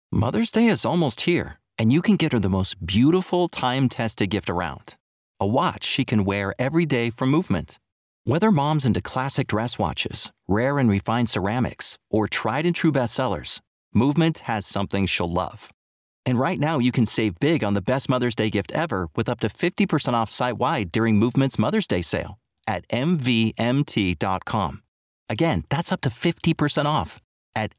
Mother's Day is almost here, and you can get her the most beautiful time-tested gift around. A watch she can wear every day from Movement. Whether mom's into classic dress watches, rare and refined ceramics, or tried and true bestsellers, Movement has something she'll love. And right now you can save big on the best Mother's Day gift ever with up to 50% off site-wide during Movement's Mother's Day sale at MVMT.com. Again, that's up to 50% off at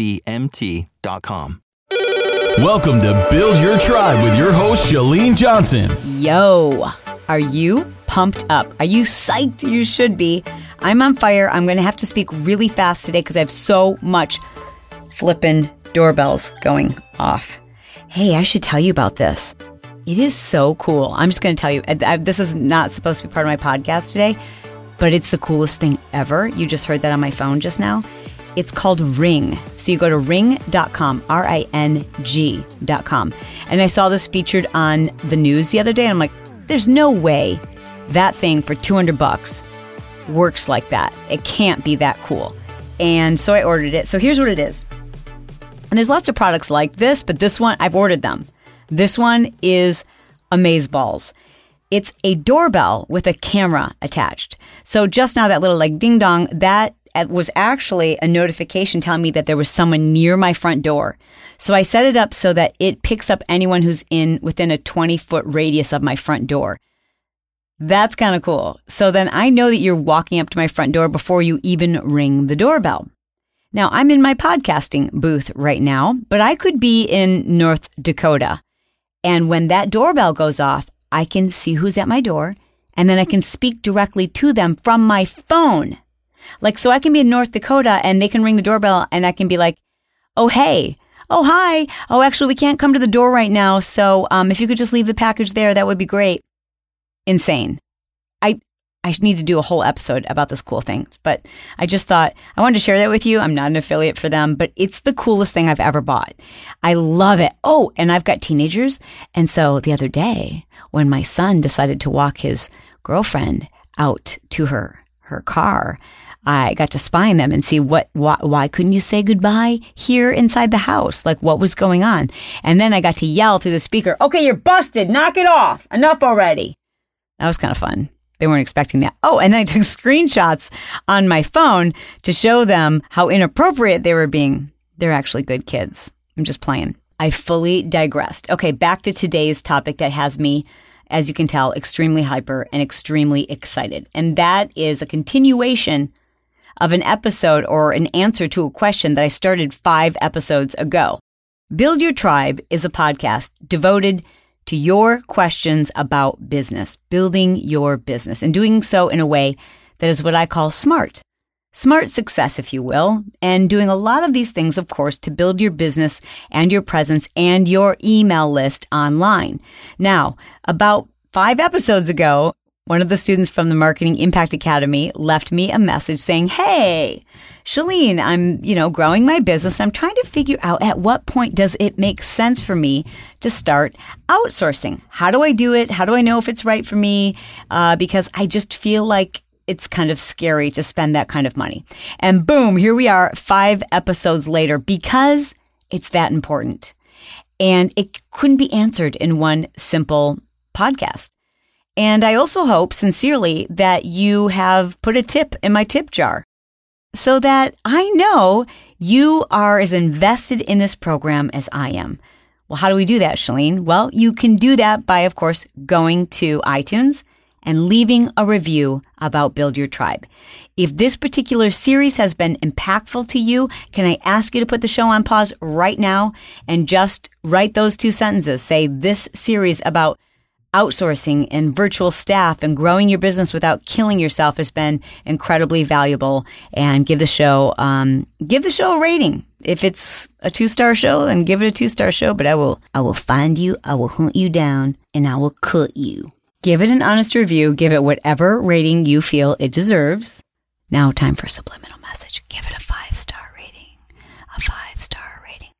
MVMT.com. Welcome to Build Your Tribe with your host, Chalene Johnson. Yo, are you pumped up? Are you psyched? You should be. I'm on fire. I'm going to have to speak really fast today because I have so much flippin' doorbells going off. Hey, I should tell you about this. It is so cool. I'm just going to tell you, this is not supposed to be part of my podcast today, but it's the coolest thing ever. You just heard that on my phone just now. It's called Ring. So you go to ring.com, RING.com. And I saw this featured on the news the other day, and I'm like, there's no way that thing for $200 works like that. It can't be that cool. And so I ordered it. So here's what it is. And there's lots of products like this, but this one, I've ordered them. This one is Amazeballs. It's a doorbell with a camera attached. So just now that little like ding dong, that was actually a notification telling me that there was someone near my front door. So I set it up so that it picks up anyone who's within a 20-foot radius of my front door. That's kind of cool. So then I know that you're walking up to my front door before you even ring the doorbell. Now, I'm in my podcasting booth right now, but I could be in North Dakota. And when that doorbell goes off, I can see who's at my door, and then I can speak directly to them from my phone. Like, so I can be in North Dakota and they can ring the doorbell and I can be like, oh, hey, oh, hi. Oh, actually, we can't come to the door right now. So if you could just leave the package there, that would be great. Insane. I need to do a whole episode about this cool thing, but I just thought I wanted to share that with you. I'm not an affiliate for them, but it's the coolest thing I've ever bought. I love it. Oh, and I've got teenagers. And so the other day when my son decided to walk his girlfriend out to her car, I got to spy on them and see why couldn't you say goodbye here inside the house? Like, what was going on? And then I got to yell through the speaker, okay, you're busted. Knock it off. Enough already. That was kind of fun. They weren't expecting that. Oh, and then I took screenshots on my phone to show them how inappropriate they were being. They're actually good kids. I'm just playing. I fully digressed. Okay, back to today's topic that has me, as you can tell, extremely hyper and extremely excited. And that is a continuation of an episode or an answer to a question that I started 5 episodes ago. Build Your Tribe is a podcast devoted to your questions about business, building your business, and doing so in a way that is what I call smart. Smart success, if you will, and doing a lot of these things, of course, to build your business and your presence and your email list online. Now, about 5 episodes ago, one of the students from the Marketing Impact Academy left me a message saying, hey, Chalene, I'm, growing my business. I'm trying to figure out at what point does it make sense for me to start outsourcing? How do I do it? How do I know if it's right for me? Because I just feel like it's kind of scary to spend that kind of money. And boom, here we are 5 episodes later because it's that important. And it couldn't be answered in one simple podcast. And I also hope sincerely that you have put a tip in my tip jar so that I know you are as invested in this program as I am. Well, how do we do that, Chalene? Well, you can do that by, of course, going to iTunes and leaving a review about Build Your Tribe. If this particular series has been impactful to you, can I ask you to put the show on pause right now and just write those 2 sentences? Say, this series about outsourcing and virtual staff and growing your business without killing yourself has been incredibly valuable, and give the show a rating. If it's a 2-star show, then give it a 2-star show, but I will find you, I will hunt you down, and I will cut you. Give it an honest review, give it whatever rating you feel it deserves. Now time for a subliminal message. Give it a 5-star rating. A 5-star rating.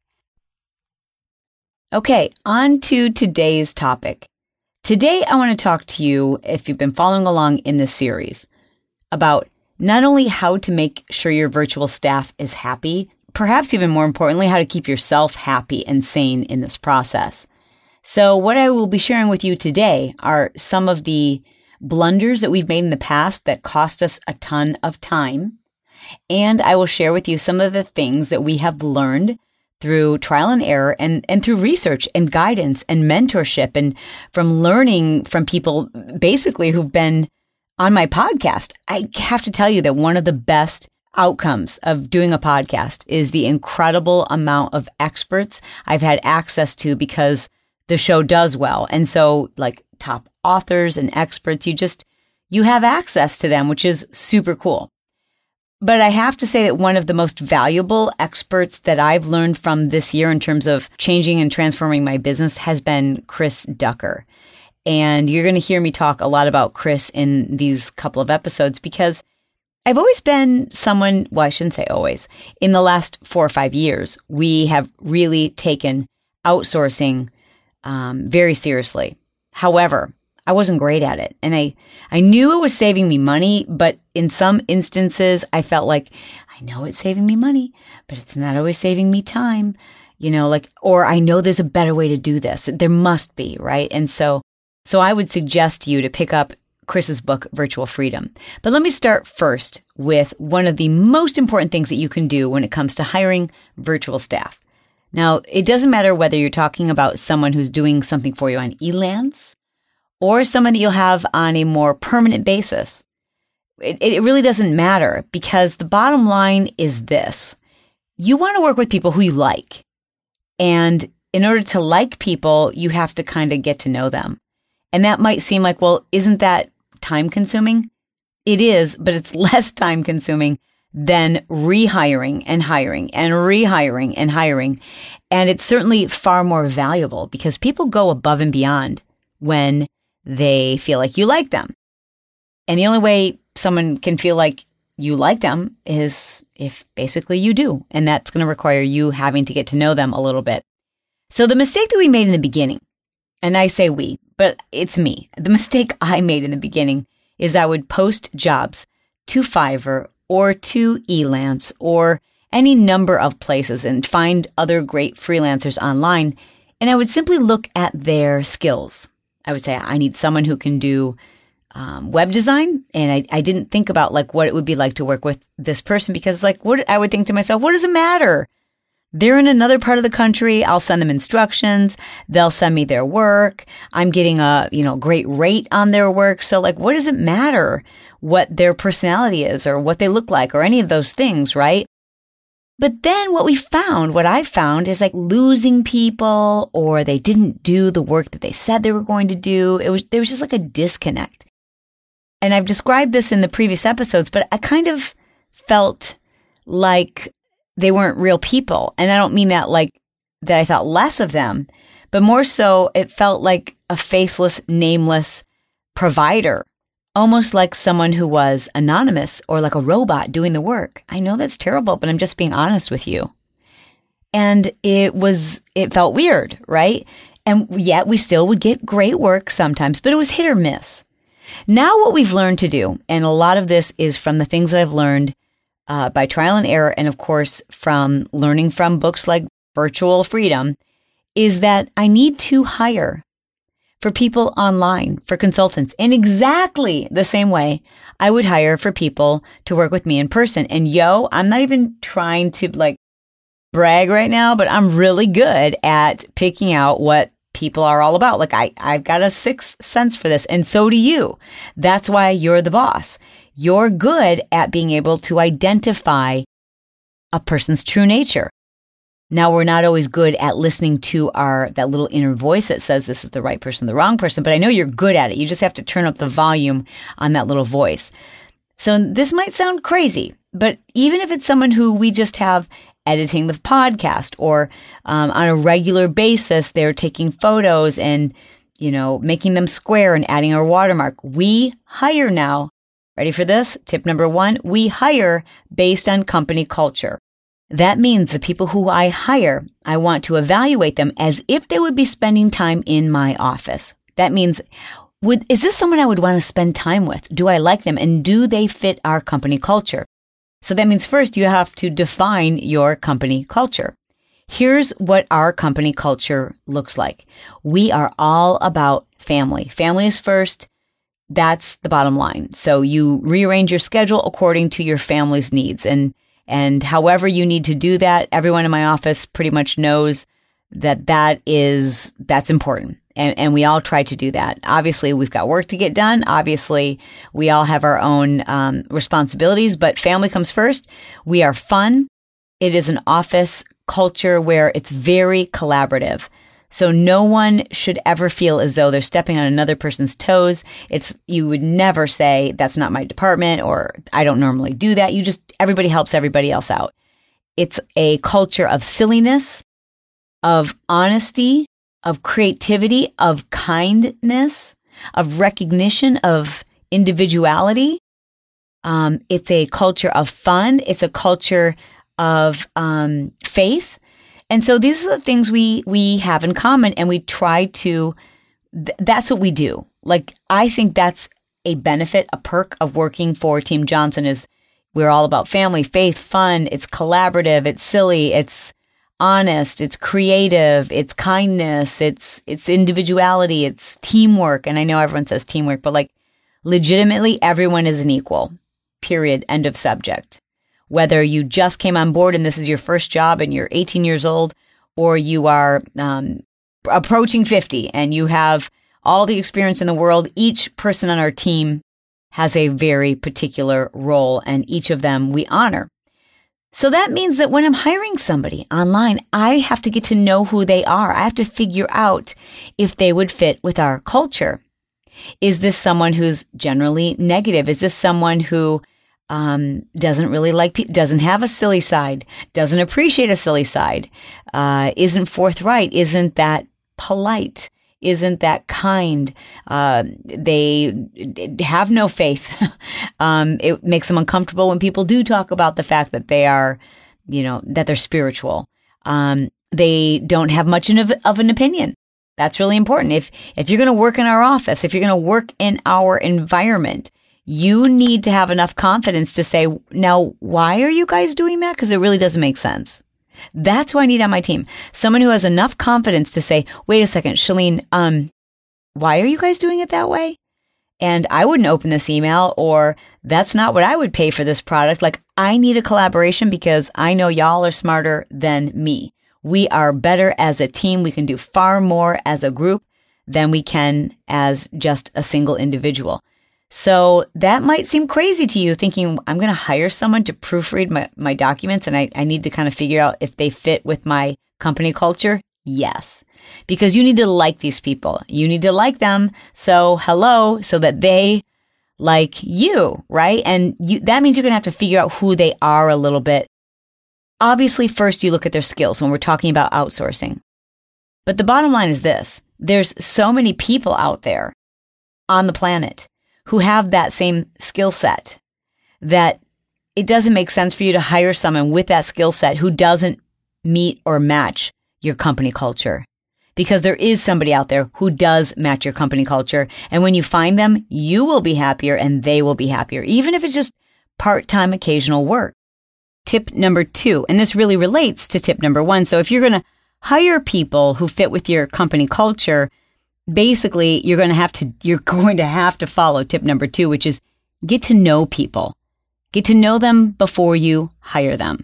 Okay, on to today's topic. Today, I want to talk to you, if you've been following along in this series, about not only how to make sure your virtual staff is happy, perhaps even more importantly, how to keep yourself happy and sane in this process. So what I will be sharing with you today are some of the blunders that we've made in the past that cost us a ton of time. And I will share with you some of the things that we have learned through trial and error and through research and guidance and mentorship and from learning from people basically who've been on my podcast. I have to tell you that one of the best outcomes of doing a podcast is the incredible amount of experts I've had access to because the show does well. And so like top authors and experts, you have access to them, which is super cool. But I have to say that one of the most valuable experts that I've learned from this year in terms of changing and transforming my business has been Chris Ducker. And you're going to hear me talk a lot about Chris in these couple of episodes because I've always been someone, well, I shouldn't say always. In the last 4 or 5 years, we have really taken outsourcing very seriously. However, I wasn't great at it. And I knew it was saving me money, but in some instances, I felt like, I know it's saving me money, but it's not always saving me time, or I know there's a better way to do this. There must be, right? And so I would suggest to you to pick up Chris's book, Virtual Freedom. But let me start first with one of the most important things that you can do when it comes to hiring virtual staff. Now, it doesn't matter whether you're talking about someone who's doing something for you on Elance, or someone that you'll have on a more permanent basis. It really doesn't matter because the bottom line is this. You want to work with people who you like. And in order to like people, you have to kind of get to know them. And that might seem like, well, isn't that time consuming? It is, but it's less time consuming than rehiring and hiring and rehiring and hiring. And it's certainly far more valuable because people go above and beyond when they feel like you like them. And the only way someone can feel like you like them is if basically you do. And that's going to require you having to get to know them a little bit. So the mistake that we made in the beginning, and I say we, but it's me. The mistake I made in the beginning is I would post jobs to Fiverr or to Elance or any number of places and find other great freelancers online. And I would simply look at their skills. I would say, I need someone who can do web design. And I didn't think about like what it would be like to work with this person because like what I would think to myself, what does it matter? They're in another part of the country. I'll send them instructions. They'll send me their work. I'm getting a, great rate on their work. So like, what does it matter what their personality is or what they look like or any of those things, right? But then what I found is like losing people or they didn't do the work that they said they were going to do. There was just like a disconnect. And I've described this in the previous episodes, but I kind of felt like they weren't real people. And I don't mean that like that I thought less of them, but more so it felt like a faceless, nameless provider. Almost like someone who was anonymous or like a robot doing the work. I know that's terrible, but I'm just being honest with you. And it felt weird, right? And yet we still would get great work sometimes, but it was hit or miss. Now what we've learned to do, and a lot of this is from the things that I've learned by trial and error, and of course from learning from books like Virtual Freedom, is that I need to hire for people online, for consultants, in exactly the same way I would hire for people to work with me in person. And I'm not even trying to like brag right now, but I'm really good at picking out what people are all about. Like I've got a sixth sense for this, and so do you. That's why you're the boss. You're good at being able to identify a person's true nature. Now, we're not always good at listening to that little inner voice that says this is the right person, the wrong person, but I know you're good at it. You just have to turn up the volume on that little voice. So this might sound crazy, but even if it's someone who we just have editing the podcast or on a regular basis, they're taking photos and, making them square and adding our watermark, we hire now. Ready for this? Tip number 1, we hire based on company culture. That means the people who I hire, I want to evaluate them as if they would be spending time in my office. That means, is this someone I would want to spend time with? Do I like them? And do they fit our company culture? So that means first you have to define your company culture. Here's what our company culture looks like. We are all about family. Family is first. That's the bottom line. So you rearrange your schedule according to your family's needs. And however you need to do that, everyone in my office pretty much knows that's important. And we all try to do that. Obviously, we've got work to get done. Obviously, we all have our own responsibilities, but family comes first. We are fun. It is an office culture where it's very collaborative. So no one should ever feel as though they're stepping on another person's toes. You would never say, that's not my department, or I don't normally do that. Everybody helps everybody else out. It's a culture of silliness, of honesty, of creativity, of kindness, of recognition of individuality. It's a culture of fun. It's a culture of faith. And so these are the things we have in common, and we try to, that's what we do. Like, I think that's a benefit, a perk of working for Team Johnson is we're all about family, faith, fun. It's collaborative. It's silly. It's honest. It's creative. It's kindness. It's individuality. It's teamwork. And I know everyone says teamwork, but like legitimately everyone is an equal, period, end of subject. Whether you just came on board and this is your first job and you're 18 years old, or you are approaching 50 and you have all the experience in the world, each person on our team has a very particular role, and each of them we honor. So that means that when I'm hiring somebody online, I have to get to know who they are. I have to figure out if they would fit with our culture. Is this someone who's generally negative? Is this someone who doesn't really like people, doesn't have a silly side, doesn't appreciate a silly side, isn't forthright, isn't that polite, isn't that kind, they have no faith. It makes them uncomfortable when people do talk about the fact that they are, that they're spiritual. They don't have much of an opinion. That's really important. If you're going to work in our office, if you're going to work in our environment, you need to have enough confidence to say, now, why are you guys doing that? Because it really doesn't make sense. That's who I need on my team. Someone who has enough confidence to say, wait a second, Shalene, why are you guys doing it that way? And I wouldn't open this email, or that's not what I would pay for this product. Like, I need a collaboration because I know y'all are smarter than me. We are better as a team. We can do far more as a group than we can as just a single individual. So that might seem crazy to you, thinking I'm going to hire someone to proofread my documents and I need to kind of figure out if they fit with my company culture. Yes, because you need to like these people. You need to like them. So that they like you, right? And that means you're going to have to figure out who they are a little bit. Obviously, first you look at their skills when we're talking about outsourcing. But the bottom line is this. There's so many people out there on the planet who have that same skill set that it doesn't make sense for you to hire someone with that skill set who doesn't meet or match your company culture. Because there is somebody out there who does match your company culture. And when you find them, you will be happier and they will be happier, even if it's just part-time occasional work. Tip number 2, and this really relates to tip number 1. So if you're going to hire people who fit with your company culture, basically, you're going to have to follow tip number 2, which is get to know people. Get to know them before you hire them.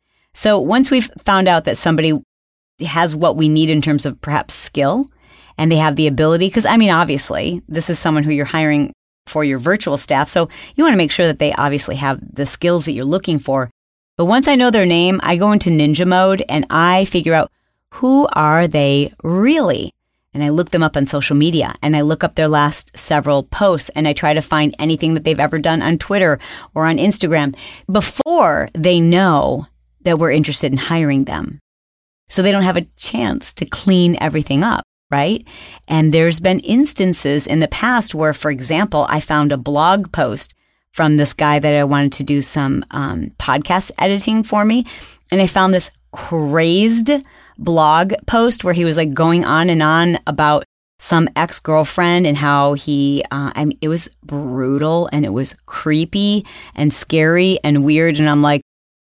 So once we've found out that somebody has what we need in terms of perhaps skill, and they have the ability, because obviously, this is someone who you're hiring for your virtual staff, so you want to make sure that they obviously have the skills that you're looking for. But once I know their name, I go into ninja mode and I figure out who are they really? And I look them up on social media and I look up their last several posts and I try to find anything that they've ever done on Twitter or on Instagram before they know that we're interested in hiring them. So they don't have a chance to clean everything up, right? And there's been instances in the past where, for example, I found a blog post from this guy that I wanted to do some podcast editing for me. And I found this crazed blog post where he was like going on and on about some ex-girlfriend and how he, it was brutal and it was creepy and scary and weird. And I'm like,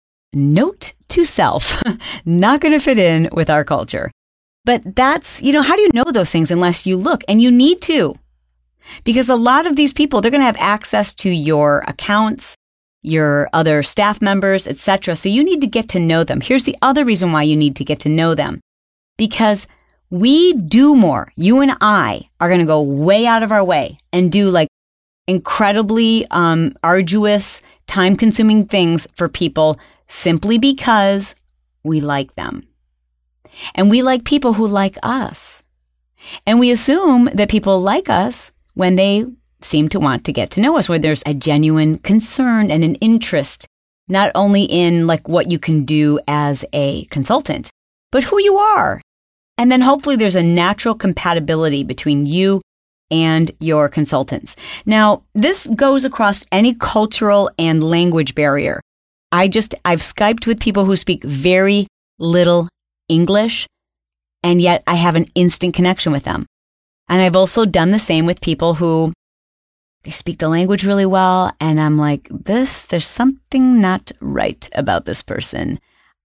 note to self, not going to fit in with our culture. But that's, how do you know those things unless you look? And you need to, because a lot of these people, they're going to have access to your accounts, your other staff members, etc. So you need to get to know them. Here's the other reason why you need to get to know them, because we do more. You and I are going to go way out of our way and do like incredibly arduous, time-consuming things for people simply because we like them. And we like people who like us. And we assume that people like us when they seem to want to get to know us, where there's a genuine concern and an interest, not only in like what you can do as a consultant, but who you are. And then hopefully there's a natural compatibility between you and your consultants. Now, this goes across any cultural and language barrier. I've Skyped with people who speak very little English, and yet I have an instant connection with them. And I've also done the same with people who they speak the language really well, and I'm like, there's something not right about this person.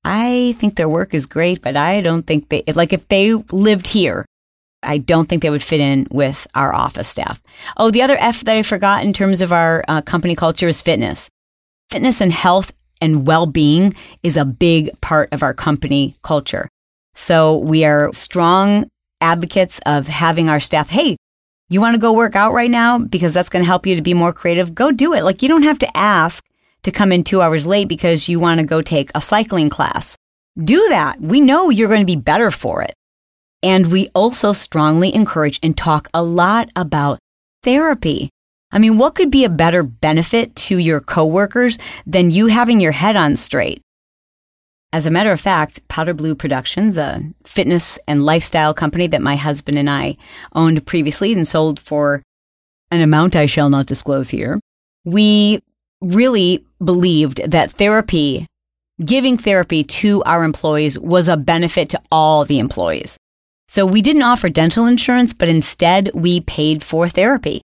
I think their work is great, but I don't think if they lived here, I don't think they would fit in with our office staff. Oh, the other F that I forgot in terms of our company culture is fitness. Fitness and health and well-being is a big part of our company culture. So we are strong advocates of having our staff, hey, you want to go work out right now because that's going to help you to be more creative? Go do it. Like, you don't have to ask to come in 2 hours late because you want to go take a cycling class. Do that. We know you're going to be better for it. And we also strongly encourage and talk a lot about therapy. I mean, what could be a better benefit to your coworkers than you having your head on straight? As a matter of fact, Powder Blue Productions, a fitness and lifestyle company that my husband and I owned previously and sold for an amount I shall not disclose here, we really believed that giving therapy to our employees was a benefit to all the employees. So we didn't offer dental insurance, but instead we paid for therapy.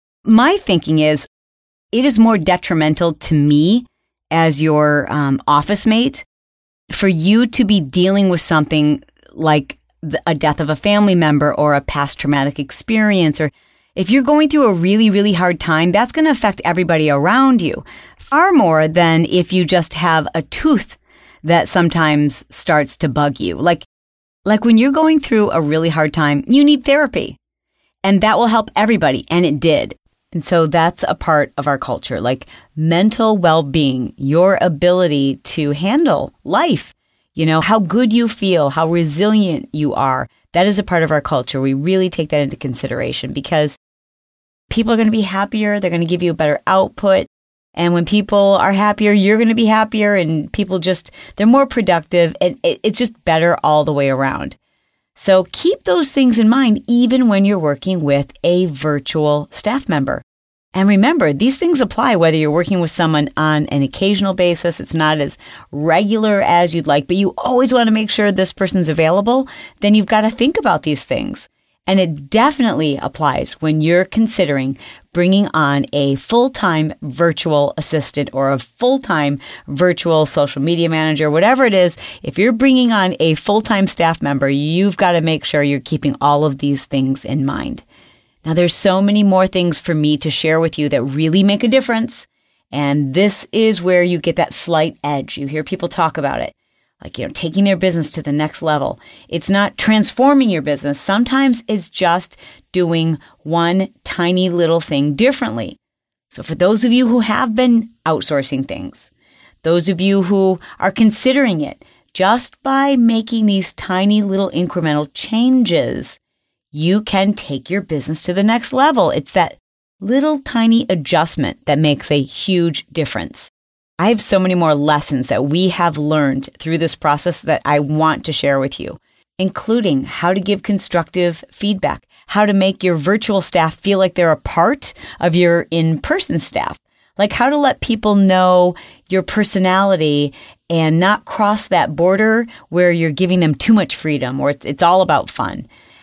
My thinking is, it is more detrimental to me as your office mate for you to be dealing with something like a death of a family member or a past traumatic experience, or if you're going through a really, really hard time, that's going to affect everybody around you far more than if you just have a tooth that sometimes starts to bug you. Like when you're going through a really hard time, you need therapy, and that will help everybody. And it did. And so that's a part of our culture, like mental well-being, your ability to handle life, how good you feel, how resilient you are. That is a part of our culture. We really take that into consideration because people are going to be happier. They're going to give you a better output. And when people are happier, you're going to be happier, and people they're more productive, and it's just better all the way around. So keep those things in mind, even when you're working with a virtual staff member. And remember, these things apply whether you're working with someone on an occasional basis. It's not as regular as you'd like, but you always want to make sure this person's available. Then you've got to think about these things. And it definitely applies when you're considering bringing on a full-time virtual assistant or a full-time virtual social media manager, whatever it is. If you're bringing on a full-time staff member, you've got to make sure you're keeping all of these things in mind. Now, there's so many more things for me to share with you that really make a difference. And this is where you get that slight edge. You hear people talk about it. Like, taking their business to the next level. It's not transforming your business. Sometimes it's just doing one tiny little thing differently. So for those of you who have been outsourcing things, those of you who are considering it, just by making these tiny little incremental changes, you can take your business to the next level. It's that little tiny adjustment that makes a huge difference. I have so many more lessons that we have learned through this process that I want to share with you, including how to give constructive feedback, how to make your virtual staff feel like they're a part of your in-person staff, like how to let people know your personality and not cross that border where you're giving them too much freedom or it's all about fun.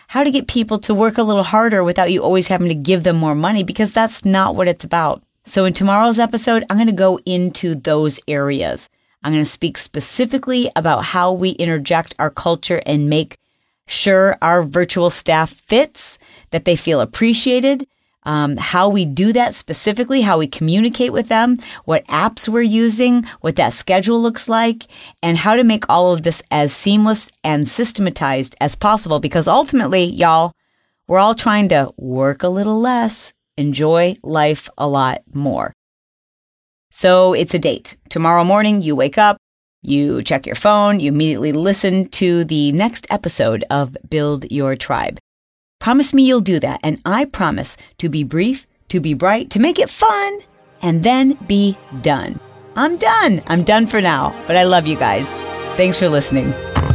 how to get people to work a little harder without you always having to give them more money, because that's not what it's about. So in tomorrow's episode, I'm going to go into those areas. I'm going to speak specifically about how we interject our culture and make sure our virtual staff fits, that they feel appreciated, how we do that specifically, how we communicate with them, what apps we're using, what that schedule looks like, and how to make all of this as seamless and systematized as possible. Because ultimately, y'all, we're all trying to work a little less, enjoy life a lot more. So it's a date. Tomorrow morning, you wake up, you check your phone, you immediately listen to the next episode of Build Your Tribe. Promise me you'll do that, and I promise to be brief, to be bright, to make it fun, and then be done. I'm done. I'm done for now, but I love you guys. Thanks for listening.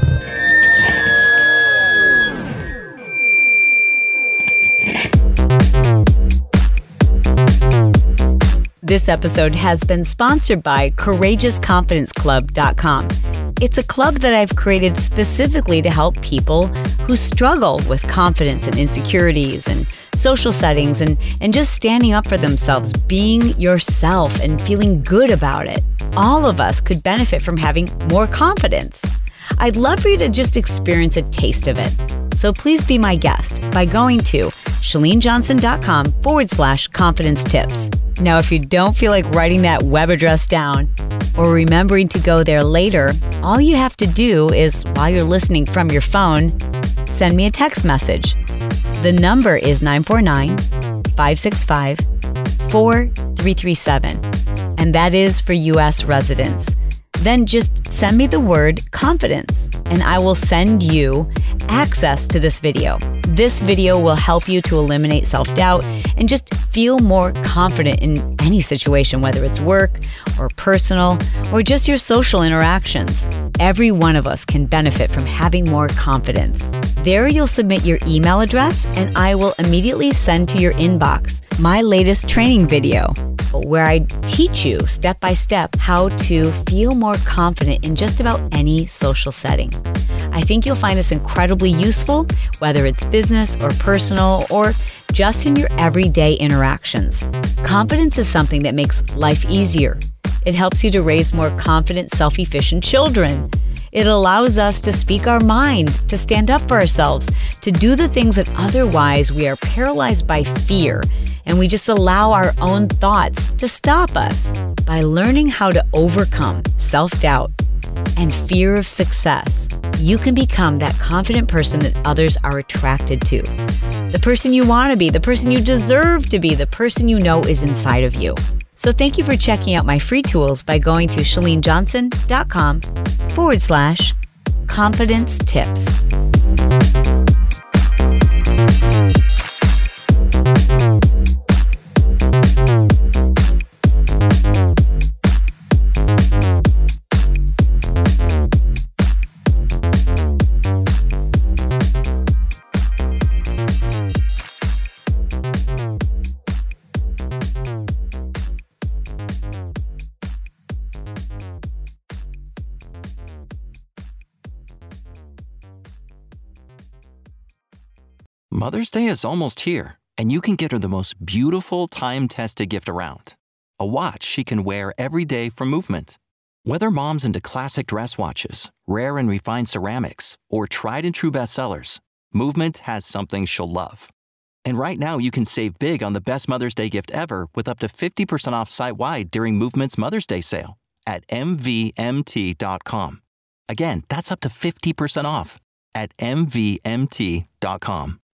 This episode has been sponsored by CourageousConfidenceClub.com. It's a club that I've created specifically to help people who struggle with confidence and insecurities and social settings and just standing up for themselves, being yourself and feeling good about it. All of us could benefit from having more confidence. I'd love for you to just experience a taste of it. So please be my guest by going to ChaleneJohnson.com/confidence tips. Now, if you don't feel like writing that web address down or remembering to go there later, all you have to do is, while you're listening from your phone, send me a text message. The number is 949-565-4337, and that is for U.S. residents. Then just send me the word confidence, and I will send you access to this video. This video will help you to eliminate self-doubt and just feel more confident in any situation, whether it's work or personal or just your social interactions. Every one of us can benefit from having more confidence. There you'll submit your email address, and I will immediately send to your inbox my latest training video, where I teach you step by step how to feel more confident in just about any social setting. I think you'll find this incredibly useful, whether it's business or personal or just in your everyday interactions. Confidence is something that makes life easier. It helps you to raise more confident, self-efficient children. It allows us to speak our mind, to stand up for ourselves, to do the things that otherwise we are paralyzed by fear, and we just allow our own thoughts to stop us. By learning how to overcome self-doubt and fear of success, you can become that confident person that others are attracted to. The person you want to be, the person you deserve to be, the person you know is inside of you. So thank you for checking out my free tools by going to ChaleneJohnson.com/confidence tips. Mother's Day is almost here, and you can get her the most beautiful time-tested gift around. A watch she can wear every day from Movement. Whether mom's into classic dress watches, rare and refined ceramics, or tried and true bestsellers, Movement has something she'll love. And right now you can save big on the best Mother's Day gift ever with up to 50% off site-wide during Movement's Mother's Day sale at MVMT.com. Again, that's up to 50% off at MVMT.com.